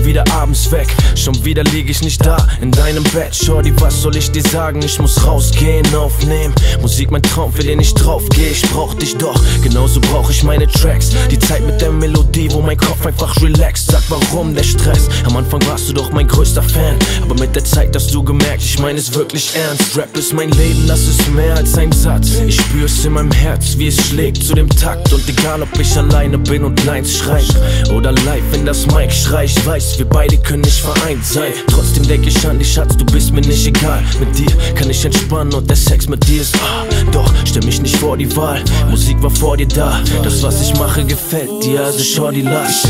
wieder abends weg. Schon wieder lieg ich nicht da in deinem Bett. Shorty, was soll ich dir sagen? Ich muss rausgehen, aufnehmen Musik, mein Traum, für den ich drauf geh. Ich brauch dich doch, genauso brauch ich meine Tracks. Die Zeit mit der Melodie, wo mein Kopf einfach relaxt. Sag, warum der Stress? Am Anfang warst du doch mein größter Fan, aber mit der Zeit hast du gemerkt, ich meine es wirklich ernst. Rap ist mein Leben, das ist mehr als ein Satz. Ich spür's in meinem Herz, wie es schlägt zu dem Takt. Und egal, ob ich alleine bin und Lines schreib oder live, wenn das Mic schreit, ich weiß, wir beide können nicht vereint sein. Trotzdem denk ich an dich, Schatz, du bist mir nicht egal. Mit dir kann ich entspannen und der Sex mit dir ist doch, stell mich nicht vor die Wahl. Musik war vor dir da, das was ich mache gefällt dir, also Shorty, lass